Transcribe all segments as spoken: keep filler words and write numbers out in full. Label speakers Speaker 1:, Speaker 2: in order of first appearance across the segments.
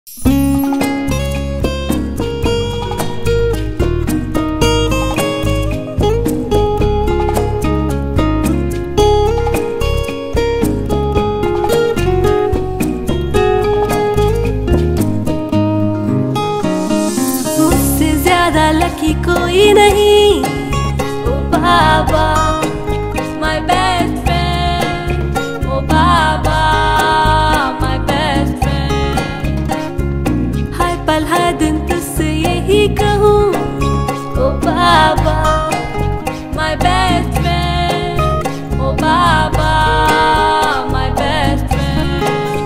Speaker 1: Lucky कोई नहीं, ओ बाबा my best friend, O Baba my best friend। हर पल हर दिन तुझसे यही कहूँ, ओ बाबा my best friend, O Baba my best friend।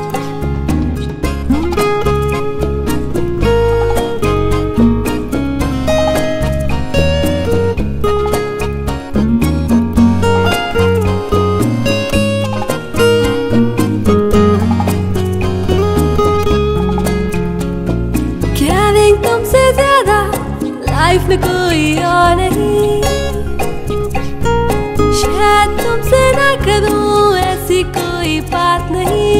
Speaker 1: तुमसे ज्यादा लाइफ में कोई और नहीं, शायद तुमसे ना करूं ऐसी कोई बात नहीं।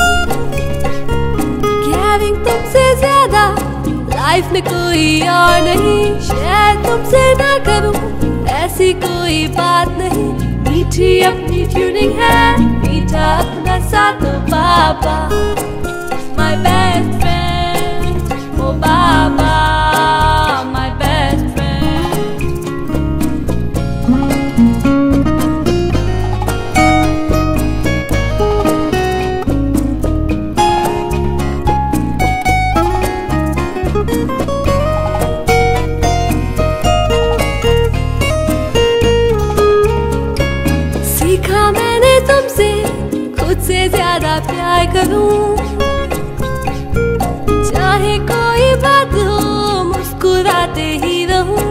Speaker 1: कैरिंग तुमसे ज्यादा लाइफ में कोई और नहीं, शायद तुमसे ना करूं ऐसी कोई बात नहीं। मीठी अपनी ट्यूनिंग है, मीठा अपना साथ, ओ बाबा my best friend, O Baba my best friend। सीखा मैंने तुमसे खुद से ज्यादा प्यार करूं, चाहे कोई बात हो मुस्कुराते ही रहूं।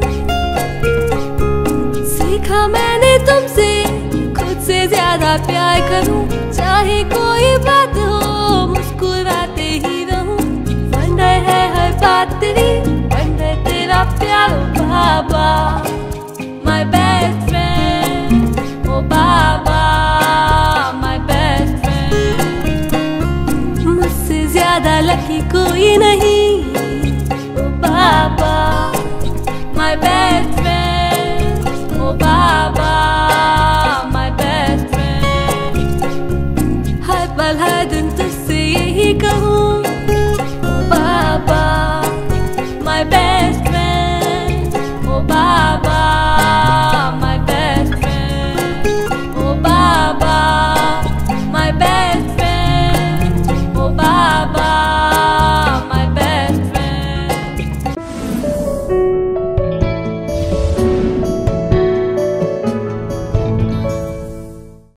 Speaker 1: सीखा मैंने तुमसे खुद से ज्यादा प्यार करूं, चाहे कोई बात हो मुस्कुराते ही रहूं। वंडर है हर बात तेरी, वंडर तेरा प्यार, ओ बाबा my best friend, O Baba my best friend। मुझसे ज्यादा लकी कोई नहीं, ओ बाबा my best friend, O Baba.